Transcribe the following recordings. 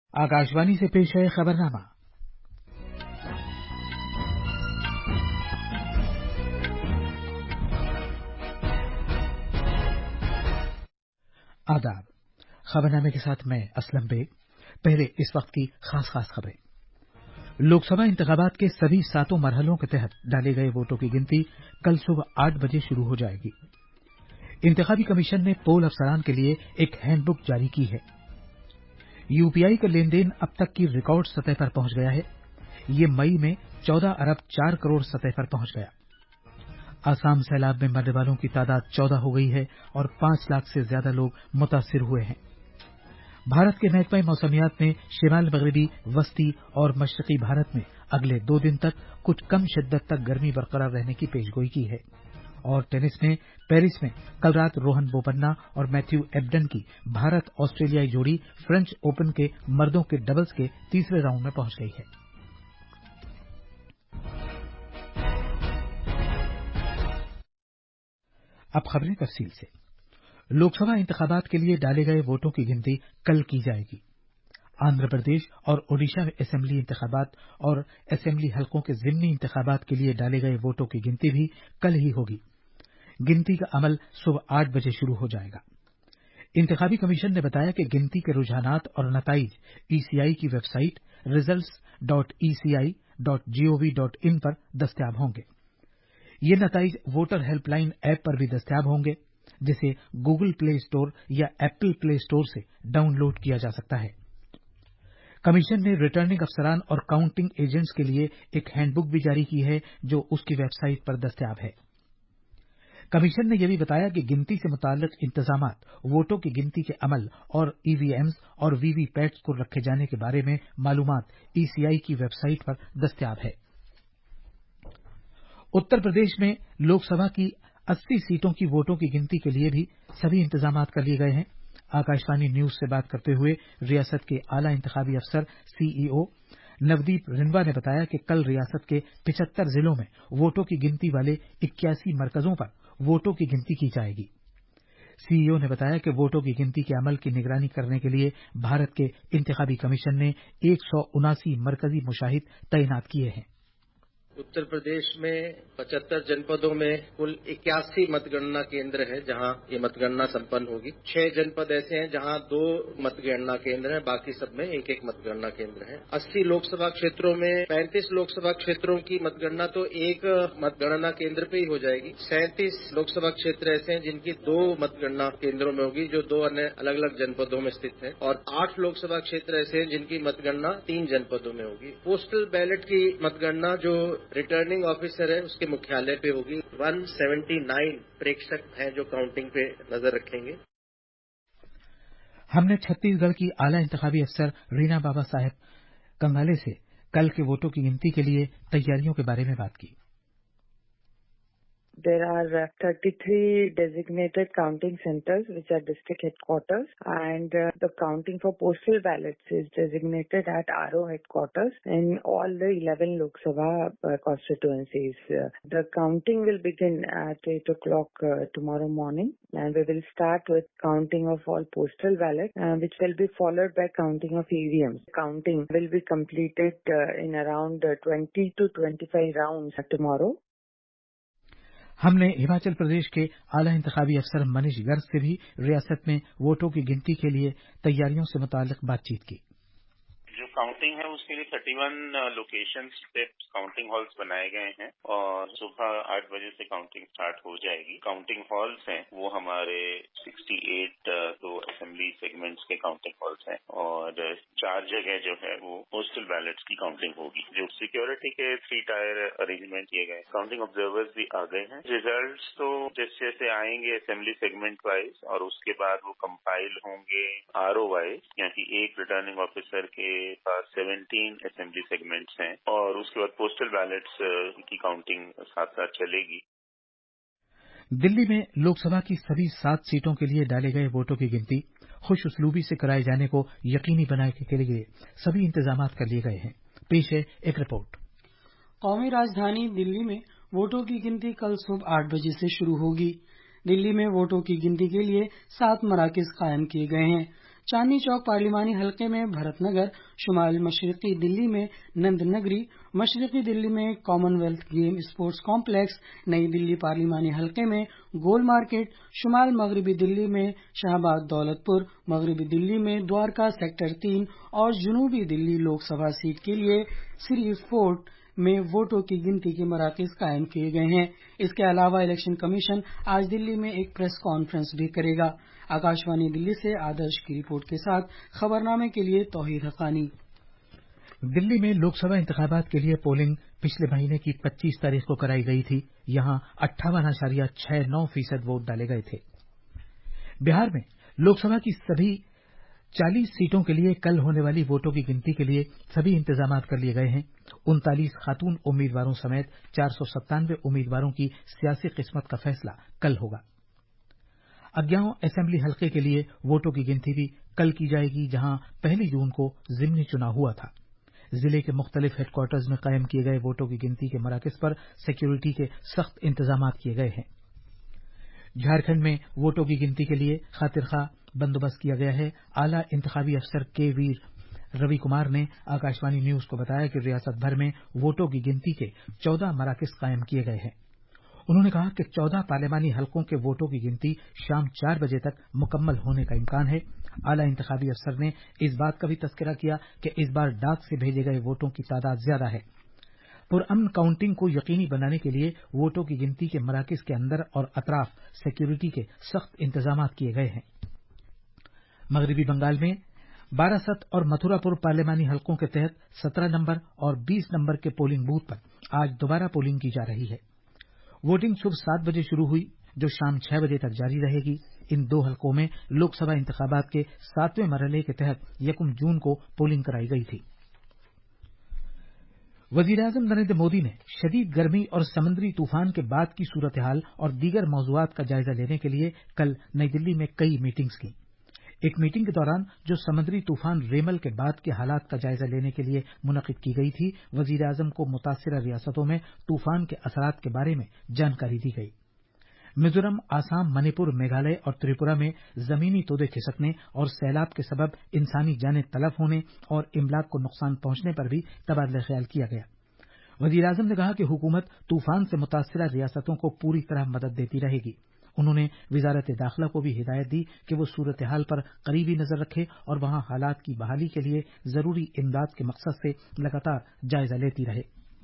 आकाशवाणी से पेश है खबरनामा। आदाब। खबरनामे के साथ मैं असलम बेग। पहले इस वक्त की खास खबरें। लोकसभा इंतखाबात के सभी 7 मरहलों के तहत डाले गए वोटों की गिनती कल सुबह 8 बजे शुरू हो जाएगी। इंतखाबी कमीशन ने पोल अफसरान के लिए एक हैंडबुक जारी की है। यूपीआई का लेन देन अब तक की रिकॉर्ड सतह पर पहुंच गया है। ये मई में 14 अरब 4 करोड़ सतह पर पहुंच गया। असम सैलाब में मरने वालों की तादाद 14 हो गई है और 5 लाख से ज्यादा लोग मुतासिर हुए हैं। भारत के महकमा मौसमियात ने शिमाल मगरबी, वस्ती और मशरकी भारत में अगले 2 दिन तक कुछ कम शिद्दत तक गर्मी बरकरार रहने की पेशगोई की है। और टेनिस में पेरिस में कल रात रोहन बोपन्ना और मैथ्यू एबडन की भारत ऑस्ट्रेलियाई जोड़ी फ्रेंच ओपन के मर्दों के डबल्स के तीसरे राउंड में पहुंच गई है। अब खबरें तफसील से। लोकसभा इंतखाबात के लिए डाले गए वोटों की गिनती कल की जाएगी। आंध्र प्रदेश और ओडिशा में असेंबली इंतखाबात और असेंबली हलकों के जिमनी इंतखाबात के लिए डाले गए वोटों की गिनती भी कल ही होगी। गिनती का अमल सुबह 8 बजे शुरू हो जाएगा। इंतखाबी कमीशन ने बताया कि गिनती के रुझानात और नताइज ईसीआई की वेबसाइट results.eci.gov.in पर दस्तयाब होंगे। ये नताइज वोटर हेल्पलाइन ऐप पर भी दस्तयाब होंगे, जिसे गूगल प्ले स्टोर या एप्पल प्ले स्टोर से डाउनलोड किया जा सकता है। कमीशन ने रिटर्निंग अफसरान और काउंटिंग एजेंट्स के लिए एक हैंडबुक भी जारी की है, जो उसकी वेबसाइट पर दस्तयाब है। कमीशन ने यह भी बताया कि गिनती से मुताल्लिक इंतजामात, वोटों की गिनती के अमल और ईवीएम्स और वीवीपैट्स को रखे जाने के बारे में मालूमात ईसीआई की वेबसाइट पर दस्तयाब है। उत्तर प्रदेश में लोकसभा की 80 सीटों की वोटों की गिनती के लिए भी सभी इंतजामात कर लिए गए हैं। आकाशवाणी न्यूज से बात करते हुए रियासत के आला इंतखाबी अफसर सीईओ नवदीप रिंवा ने बताया कि कल रियासत के 75 जिलों में वोटों की गिनती वाले 81 मरकजों पर वोटों की गिनती की जाएगी। सीईओ ने बताया कि वोटों की गिनती के अमल की निगरानी करने के लिए भारत के इंतखाबी कमीशन ने 179 मरकजी मुशाहिद तैनात किए हैं। उत्तर प्रदेश में 75 जनपदों में कुल 81 मतगणना केंद्र हैं, जहां ये मतगणना संपन्न होगी। 6 जनपद ऐसे हैं जहां 2 मतगणना केंद्र हैं, बाकी सब में एक एक मतगणना केंद्र है। 80 लोकसभा क्षेत्रों में 35 लोकसभा क्षेत्रों की मतगणना तो एक मतगणना केंद्र पे ही हो जाएगी। 37 लोकसभा क्षेत्र ऐसे हैं जिनकी 2 मतगणना केंद्रों में होगी, जो 2 अन्य अलग अलग जनपदों में स्थित है। और 8 लोकसभा क्षेत्र ऐसे हैं जिनकी मतगणना 3 जनपदों में होगी। पोस्टल बैलेट की मतगणना जो रिटर्निंग ऑफिसर है उसके मुख्यालय पे होगी। 179 प्रेक्षक हैं जो काउंटिंग पे नजर रखेंगे। हमने छत्तीसगढ़ की आला इंतखाबी अफसर रीना बाबा साहेब कंगाले से कल के वोटों की गिनती के लिए तैयारियों के बारे में बात की। There are 33 designated counting centers, which are district headquarters, and the counting for postal ballots is designated at RO headquarters in all the 11 Lok Sabha constituencies. The counting will begin at 8 o'clock tomorrow morning, and we will start with counting of all postal ballots, which will be followed by counting of EVMs. Counting will be completed in around 20 to 25 rounds tomorrow. हमने हिमाचल प्रदेश के आला इंतखाबी अफसर मनीष गर्ग से भी रियासत में वोटों की गिनती के लिए तैयारियों से मुताल्लिक बातचीत की। जो काउंटिंग है उसके लिए 31 लोकेशंस पे काउंटिंग हॉल्स बनाए गए हैं और सुबह 8 बजे से काउंटिंग स्टार्ट हो जाएगी। काउंटिंग हॉल्स हैं वो हमारे 68 तो असेंबली सेगमेंट्स के काउंटिंग हॉल्स हैं और 4 जगह जो है वो पोस्टल बैलेट्स की काउंटिंग होगी। जो सिक्योरिटी के 3 टायर अरेंजमेंट किए गए, काउंटिंग ऑब्जर्वर्स भी आ गए हैं। रिजल्ट्स तो जैसे जैसे आएंगे असेंबली सेगमेंट वाइज और उसके बाद वो कंपाइल होंगे आरओ वाइज, यानी एक रिटर्निंग ऑफिसर के पास 17 असेंबली सेगमेंट्स हैं और उसके बाद पोस्टल बैलेट्स की काउंटिंग साथ साथ चलेगी। दिल्ली में लोकसभा की सभी 7 सीटों के लिए डाले गए वोटों की गिनती खुश उसलूबी से कराए जाने को यकीनी बनाने के लिए सभी इंतजाम कर लिए गए हैं। पेश है एक रिपोर्ट। कौमी राजधानी दिल्ली में वोटों की गिनती कल सुबह 8 बजे से शुरू होगी। दिल्ली में वोटों की गिनती के लिए 7 मराकज कायम किए गए हैं। چاندنی چوک پارلیمانی حلقے میں بھرت نگر، شمال مشرقی دلی میں نند نگری، مشرقی دلی میں commonwealth game sports complex, نئی دلی پارلیمانی حلقے میں گول مارکیٹ، شمال مغربی دلی میں شاہباز دولت پور، مغربی دلی میں دوارکا سیکٹر 3 اور جنوبی دلی لوک سبھا سیٹ کے لیے سری فورٹ میں ووٹوں کی گنتی کے مراکز قائم کیے گئے ہیں۔ اس کے علاوہ الیکشن کمیشن آج دلی میں ایک پریس کانفرنس بھی کرے گا۔ آکاشوانی دلی سے آدرش کی رپورٹ کے ساتھ خبرنامے کے لیے توحید حقانی۔ دلی میں لوک سبھا انتخابات کے لیے پولنگ پچھلے مہینے کی 25 تاریخ کو کرائی گئی تھی۔ یہاں 58.69% ووٹ ڈالے گئے تھے۔ بہار میں لوک سبھا کی سبھی 40 سیٹوں کے لیے کل ہونے والی ووٹوں کی گنتی کے لیے سبھی انتظامات کر لیے گئے ہیں۔ 39 خاتون امیدواروں سمیت 497 امیدواروں کی سیاسی قسمت کا فیصلہ کل ہوگا۔ اگیاؤں اسمبلی حلقے کے لیے ووٹوں کی گنتی بھی کل کی جائے گی، جہاں 1 جون کو ضمنی چناؤ ہوا تھا۔ ضلع کے مختلف ہیڈ کوارٹرز میں قائم کیے گئے ووٹوں کی گنتی کے مراکز پر سیکورٹی کے سخت انتظامات کیے گئے ہیں۔ جھارکھنڈ میں ووٹوں کی گنتی کے لیے خاطر خواہ بندوبست کیا گیا ہے۔ اعلیٰ انتخابی افسر کے ویر روی کمار نے آکاشوانی نیوز کو بتایا کہ ریاست بھر میں ووٹوں کی گنتی کے 14 مراکز قائم کیے گئے ہیں۔ انہوں نے کہا کہ 14 پارلیمانی حلقوں کے ووٹوں کی گنتی شام 4 بجے تک مکمل ہونے کا امکان ہے۔ اعلیٰ انتخابی افسر نے اس بات کا بھی تذکرہ کیا کہ اس بار ڈاک سے بھیجے گئے ووٹوں کی تعداد زیادہ ہے۔ پرامن کاؤنٹنگ کو یقینی بنانے کے لیے ووٹوں کی گنتی کے مراکز کے اندر اور اطراف سیکورٹی کے سخت انتظامات کیے گئے ہیں۔ مغربی بنگال میں باراست اور متھرا پور پارلیمانی حلقوں کے تحت 17 نمبر اور 20 نمبر کے پولنگ بوتھ پر آج دوبارہ پولنگ کی جا رہی ہے۔ ووٹنگ صبح 7 بجے شروع ہوئی جو شام 6 بجے تک جاری رہے گی۔ ان 2 حلقوں میں لوک سبھا انتخابات کے 7ویں مرحلے کے تحت 1 جون کو پولنگ کرائی گئی تھی۔ وزیراعظم نریندر مودی نے شدید گرمی اور سمندری طوفان کے بعد کی صورتحال اور دیگر موضوعات کا جائزہ لینے کے لیے کل نئی دلی میں کئی میٹنگز کی۔ ایک میٹنگ کے دوران جو سمندری طوفان ریمل کے بعد کے حالات کا جائزہ لینے کے لیے منعقد کی گئی تھی، وزیراعظم کو متاثرہ ریاستوں میں طوفان کے اثرات کے بارے میں جانکاری دی گئی۔ میزورم، آسام، منی پور، میگھالیہ اور تریپورہ میں زمینی تودے کھسکنے اور سیلاب کے سبب انسانی جانیں تلف ہونے اور املاک کو نقصان پہنچنے پر بھی تبادلہ خیال کیا گیا۔ وزیراعظم نے کہا کہ حکومت طوفان سے متاثرہ ریاستوں کو پوری طرح مدد دیتی رہے گی۔ انہوں نے وزارت داخلہ کو بھی ہدایت دی کہ وہ صورتحال پر قریبی نظر رکھے اور وہاں حالات کی بحالی کے لیے ضروری امداد کے مقصد سے لگاتار جائزہ لیتی رہے۔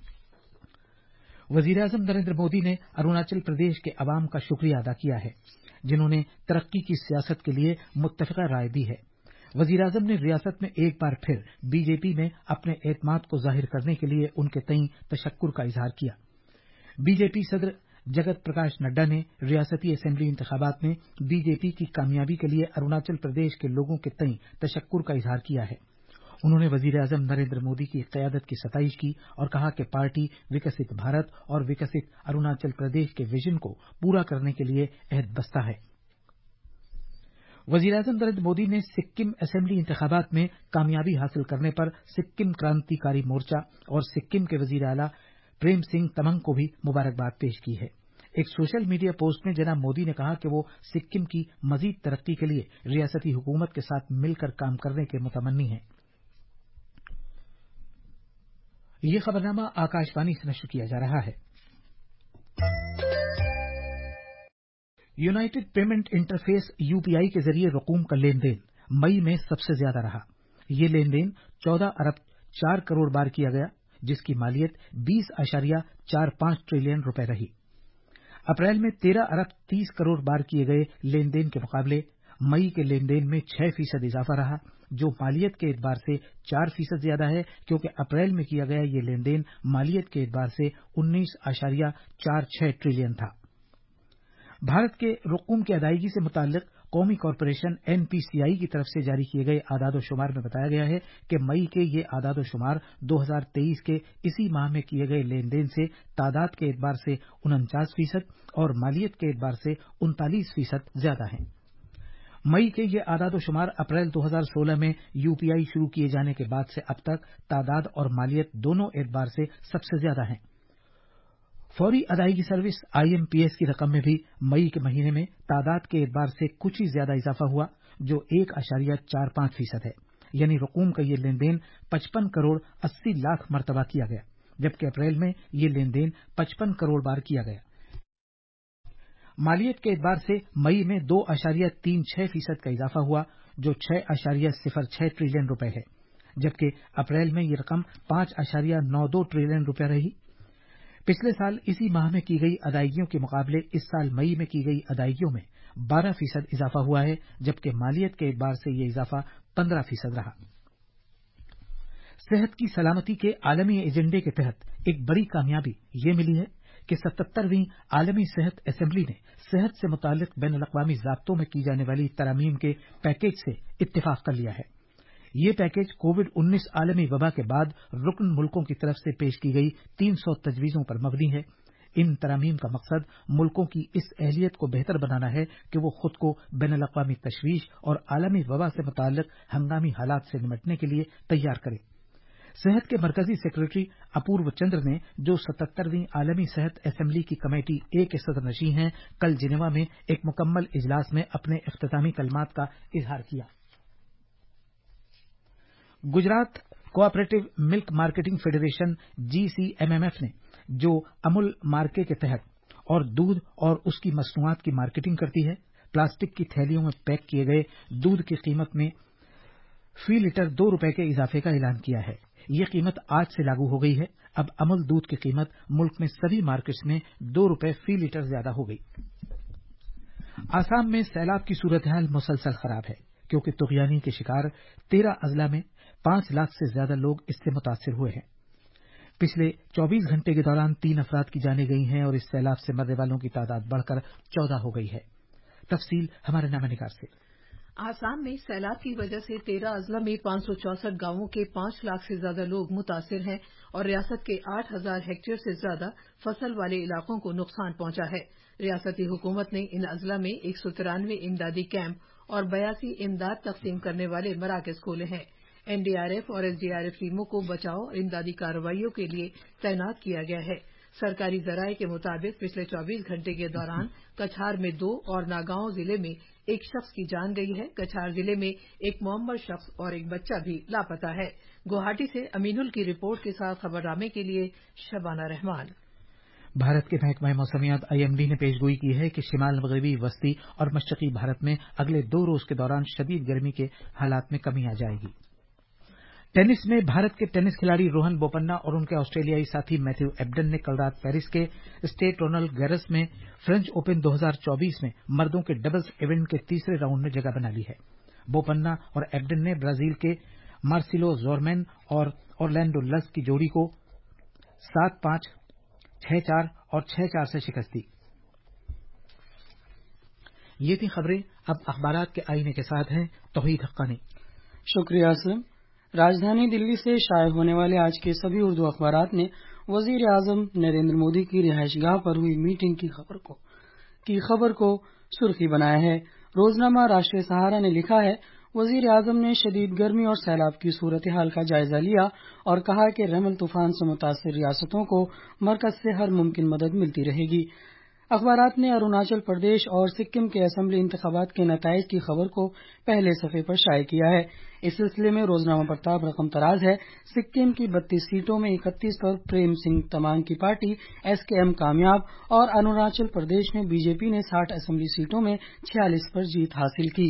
وزیراعظم نریندر مودی نے اروناچل پردیش کے عوام کا شکریہ ادا کیا ہے، جنہوں نے ترقی کی سیاست کے لیے متفقہ رائے دی ہے۔ وزیراعظم نے ریاست میں ایک بار پھر بی جے پی میں اپنے اعتماد کو ظاہر کرنے کے لیے ان کے تئیں تشکر کا اظہار کیا۔ بی جے پی صدر جگت پرکاش نڈا نے ریاستی اسمبلی انتخابات میں بی جے پی کی کامیابی کے لیے اروناچل پردیش کے لوگوں کے تئیں تشکر کا اظہار کیا ہے۔ انہوں نے وزیراعظم نریندر مودی کی قیادت کی ستائش کی اور کہا کہ پارٹی وکست بھارت اور وکست اروناچل پردیش کے ویژن کو پورا کرنے کے لیے عہد بستہ ہے۔ وزیراعظم نریندر مودی نے سکم اسمبلی انتخابات میں کامیابی حاصل کرنے پر سکم کرانتی کاری مورچہ اور سکم کے وزیر اعلیٰ پریم سنگھ تمنگ کو بھی مبارکباد پیش کی ہے۔ ایک سوشل میڈیا پوسٹ میں جناب مودی نے کہا کہ وہ سکم کی مزید ترقی کے لیے ریاستی حکومت کے ساتھ مل کر کام کرنے کے متمنی ہیں۔ یہ خبرنامہ آکاشوانی سے نشر کیا جا رہا ہے۔ یونائٹڈ پیمنٹ انٹرفیس UPI کے ذریعے رقوم کا لین دین مئی میں سب سے زیادہ رہا۔ یہ لین دین 14 ارب 4 کروڑ بار کیا گیا، جس کی مالیت 20.45 ٹریلین روپے رہی۔ اپریل میں 13 ارب 30 کروڑ بار کیے گئے لین دین کے مقابلے مئی کے لین دین میں 6% اضافہ رہا، جو مالیت کے اعتبار سے 4% زیادہ ہے، کیونکہ اپریل میں کیا گیا یہ لین دین مالیت کے اعتبار سے 19.46 ٹریلین تھا۔ بھارت کے رقوم کی ادائیگی سے متعلق قومی کارپوریشن NPCI کی طرف سے جاری کیے گئے اعداد و شمار میں بتایا گیا ہے کہ مئی کے یہ اعداد و شمار 2023 کے اسی ماہ میں کیے گئے لین دین سے تعداد کے اعتبار سے 49% اور مالیت کے اعتبار سے 39% زیادہ ہیں۔ مئی کے یہ اعداد و شمار اپریل 2016 میں UPI شروع کیے جانے کے بعد سے اب تک تعداد اور مالیت دونوں اعتبار سے سب سے زیادہ ہیں۔ فوری ادائیگی سروس IMPS کی رقم میں بھی مئی کے مہینے میں تعداد کے اعتبار سے کچھ ہی زیادہ اضافہ ہوا، जो 1.45% है, यानी रकूम का ये लेन देन 55 करोड़ 80 लाख मरतबा किया गया, जबकि अप्रैल में ये लेन देन 55 करोड़ बार किया गया। मालियत के एतबार से मई में 2.36% का इजाफा हुआ, जो 6.06 ट्रिलियन रुपए है, जबकि अप्रैल में ये रकम 5.92 ट्रिलियन रुपए रही। पिछले साल इसी माह में की गई अदायगियों के मुकाबले इस साल मई में की गई अदायगियों में 12% इजाफा हुआ है, जबकि मालियत के एतबार से ये इजाफा 15% रहा। सेहत की सलामती के आलमी एजेंडे के तहत एक बड़ी कामयाबी ये मिली है कि 77वीं आलमी सेहत असेंबली ने सेहत से मुताल्लिक बैनुल-अक़वामी ज़ाब्तों में की जाने वाली तरामीम के पैकेज से इत्तिफाक कर लिया है। ये पैकेज कोविड-19 आलमी वबा के बाद रुकन मुल्कों की तरफ से पेश की गई 300 तजवीज़ों पर मबनी है। इन तरामीम का मकसद मुल्कों की इस अहलियत को बेहतर बनाना है कि वो खुद को बैनुल-अक़वामी तशवीश और आलमी वबा से मुताल्लिक हंगामी हालात से निपटने के लिए तैयार करें। सेहत के मरकजी सेक्रेटरी अपूर्व चंद्र ने, जो 77वीं आलमी सेहत असेंबली की कमेटी ए के सदरनशीं हैं, कल जिनेवा में एक मुकम्मल इजलास में अपने इख्तितामी कलमात का इजहार किया। Gujarat cooperative milk marketing federation GCMMF ने, जो अमूल मार्के के तहत और दूध और उसकी मसनूआत की मार्केटिंग करती है, प्लास्टिक की थैलियों में पैक किए गए दूध की कीमत में फी लीटर 2 रुपए के इजाफे का ऐलान किया है। ये कीमत आज से लागू हो गई है। अब अमूल दूध की कीमत मुल्क में सभी मार्केट्स में 2 रुपए फी लीटर ज्यादा हो गई। आसाम में सैलाब की सूरत हाल मुसलसल खराब है, क्योंकि तुगयानी के शिकार 13 अजला में 5 लाख से ज्यादा लोग इससे मुतासिर हुए हैं। पिछले 24 घंटे के दौरान 3 अफराद की जानें गई हैं और इस सैलाब से मरने वालों की तादाद बढ़कर 14 हो गई है। तफसील हमारे नामानिगार से। आसाम में सैलाब की वजह से 13 अजला में 564 गांवों के 5 लाख से ज्यादा लोग मुतासिर हैं और रियासत के 8,000 हेक्टेयर से ज्यादा फसल वाले इलाकों को नुकसान पहुंचा है। रियासती हुकूमत ने इन अजला में 193 इमदादी कैंप और 82 इमदाद तकसीम करने वाले मराकज खोले हैं। NDRF और SDRF टीमों को बचाव और इमदादी कार्रवाइयों के लिए तैनात किया गया है। सरकारी जराये के मुताबिक पिछले 24 घंटे के दौरान कछार में 2 और नागांव जिले में 1 शख्स की जान गई है। कछार जिले में एक मुअम्मर शख्स और एक बच्चा भी लापता है। गुवाहाटी से अमीनुल की रिपोर्ट के साथ खबरनामे के लिए शबाना रहमान। भारत के महकमा मौसमियात IMD ने पेशगोई की है कि शिमाल मगरबी, वस्ती और मशरकी भारत में अगले 2 रोज के दौरान शदीद गर्मी के हालात में कमी आ जाएगी। टेनिस में भारत के टेनिस खिलाड़ी रोहन बोपन्ना और उनके ऑस्ट्रेलियाई साथी मैथ्यू एबडन ने कल रात पेरिस के स्टेड रोनाल्ड गैरस में फ्रेंच ओपन 2024 में मर्दों के डबल्स इवेंट के तीसरे राउंड में जगह बना ली है। बोपन्ना और एबडन ने ब्राजील के मार्सिलो जोरमैन और ऑरलैंडो लज की जोड़ी को 7-5, 6-4 और 6-4 से शिकस्त दी। ये थी खबरें। अब अखबारात के आईने के साथ हैं तौहीद हक्कानी। शुक्रिया असलम। राजधानी दिल्ली से शाये होने वाले आज के सभी उर्दू अखबारात ने वजीर आजम नरेंद्र मोदी की रिहाइशगाह पर हुई मीटिंग की खबर को सुर्खी बनाया है। रोजनामा राष्ट्रीय सहारा ने लिखा है, वजीर आजम ने शदीद गर्मी और सैलाब की सूरत हाल का जायजा लिया और कहा कि रमल तूफान से मुतासिर रियासतों को मरकज से हर मुमकिन मदद मिलती रहेगी। अखबारात ने अरुणाचल प्रदेश और सिक्किम के असेंबली इंतखाबात के नताइज की खबर को पहले सफ़े पर शाये किया है। इस सिलसिले में रोजनामा प्रताप रकम तराज है। सिक्किम की 32 सीटों में 31 पर प्रेम सिंह तमांग की पार्टी SKM कामयाब और अरुणाचल प्रदेश में बीजेपी ने 60 असेंबली सीटों में 46 पर जीत हासिल की।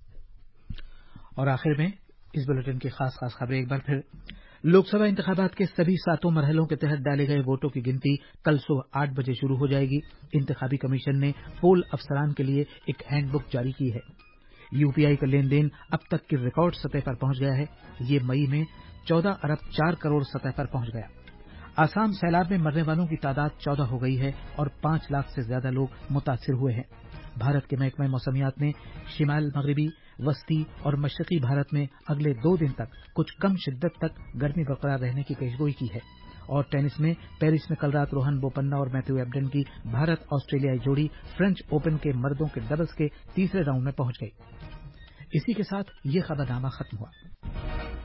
और आखिर में इस बुलेटिन की खास खबरें एक बार फिर। लोकसभा इंतखाबात के सभी 7 मरहलों के तहत डाले गए वोटों की गिनती कल सुबह 8 बजे शुरू हो जाएगी। इंतखाबी कमीशन ने पोल अफसरान के लिए एक हैंडबुक जारी की है। UPI का लेन देन अब तक की रिकॉर्ड सतह पर पहुंच गया है। ये मई में 14 अरब 4 करोड़ सतह पर पहुंच गया। आसाम सैलाब में मरने वालों की तादाद 14 हो गई है और 5 लाख से ज्यादा लोग मुतासिर हुए हैं। भारत के महकमा मौसमियात ने शिमाल मगरबी, वस्ती और मशरकी भारत में अगले 2 दिन तक कुछ कम शिद्दत तक गर्मी बरकरार रहने की पेशगोई की है। और टेनिस में पेरिस में कल रात रोहन बोपन्ना और मैथ्यू एबडन की भारत ऑस्ट्रेलियाई जोड़ी फ्रेंच ओपन के मर्दों के डबल्स के तीसरे राउंड में पहुंच गई। इसी के साथ ये खबरनामा खत्म हुआ।